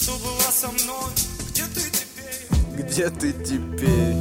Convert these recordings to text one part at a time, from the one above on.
что была со мной. Где ты теперь? Где ты теперь?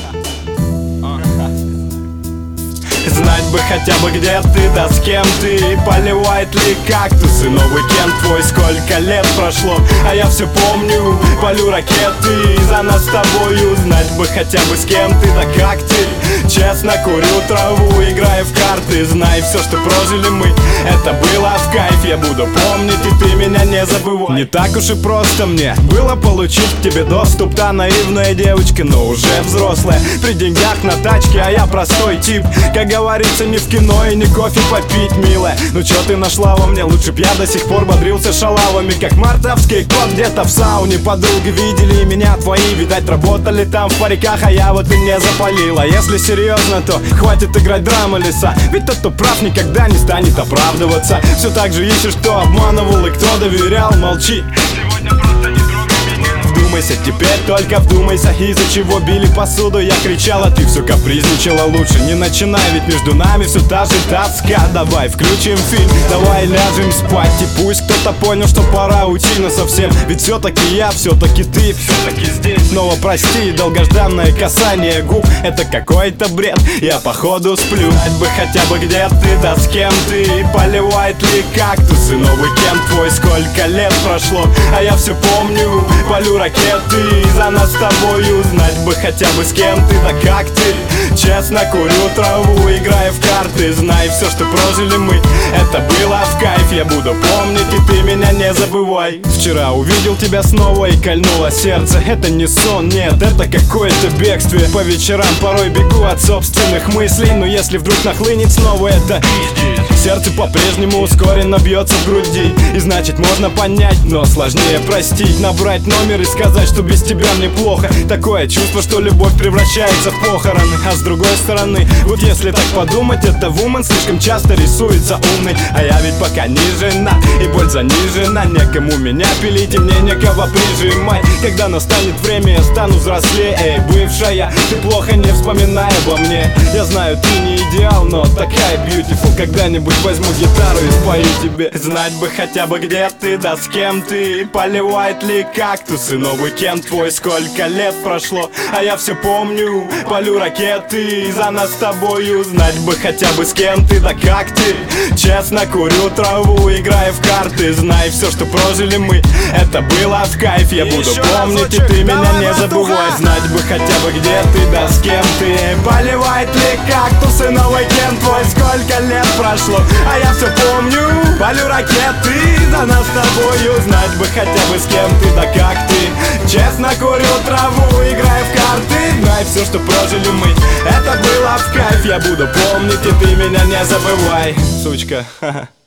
Знать бы хотя бы, где ты, да с кем ты. Поливает ли кактусы новый кент твой. Сколько лет прошло, а я все помню. Полю ракеты за нас с тобою. Знать бы хотя бы, с кем ты, да как ты. Честно курю траву, играю в карты. Знай, все, что прожили мы, это было в кайф. Я буду помнить, и ты меня не забывай. Не так уж и просто мне было получить к тебе доступ. Та наивная девочка, но уже взрослая, при деньгах на тачке, а я простой тип. Как говорится, не в кино и не кофе попить, милая. Ну чё ты нашла во мне? Лучше б я до сих пор бодрился шалавами, как мартовский кот где-то в сауне. Подруги видели меня твои, видать, работали там в париках, а я вот и не запалила. Если серьезно, то хватит играть драма леса. Ведь тот, кто прав, никогда не станет оправдываться. Все так же ищешь, кто обманывал и кто доверял. Молчи, сегодня просто не трогай меня. Вдумайся, теперь только вдумайся. Из-за чего били посуду, я кричала, ты все капризничала. Лучше не начинай, ведь между нами все та же тоска. Давай включим фильм, давай ляжем спать. И пусть кто-то понял, что пора уйти насовсем. Ведь все-таки я, все-таки ты, все-таки здесь. Снова прости, долгожданное касание губ, это какой-то бред, я походу сплю. Знать бы хотя бы, где ты, да с кем ты. Поливает ли кактусы новый кент твой. Сколько лет прошло, а я все помню. Полю ракеты за нас с тобою. Знать бы хотя бы, с кем ты, да как ты. Честно курю траву, играю в карты. Знай, все, что прожили мы, это было в кайф. Я буду помнить, и ты меня не забывай. Вчера увидел тебя снова и кольнуло сердце. Это не сон, нет, это какое-то бегствие. По вечерам порой бегу от собственных мыслей, но если вдруг нахлынет снова это сердце по-прежнему ускоренно бьется в груди. И значит можно понять, но сложнее простить. Набрать номер и сказать, что без тебя мне плохо. Такое чувство, что любовь превращается в похороны. А с другой стороны, вот если так подумать, это вумен слишком часто рисуется умный. А я ведь пока не жена, и боль занижена. Некому меня пилить, и мне некого прижимать. Когда настанет время, я стану взрослее. Эй, бывшая, ты плохо не вспоминай обо мне. Я знаю, ты не идеал, но такая beautiful. Когда-нибудь возьму гитару и спою тебе. Знать бы хотя бы, где ты, да с кем ты. Поливает ли кактусы новый кент твой. Сколько лет прошло, а я все помню. Полю ракеты за нас с тобою. Знать бы хотя бы, с кем ты, да как ты. Честно курю траву, играю в карты. Знай, все, что прожили мы, это было в кайф. Я буду помнить, и ты меня не забывай. Знать бы хотя бы, где ты, да с кем ты. Поливает ли кактусы новый кент твой. Сколько лет прошло, а я все помню. Полю ракеты за нас с тобою. Знать бы хотя бы, с кем ты, да как ты. Честно курю траву, играю в карты. Знай, все, что прожили мы, это было в кайф. Я буду помнить, и ты меня не забывай, сучка.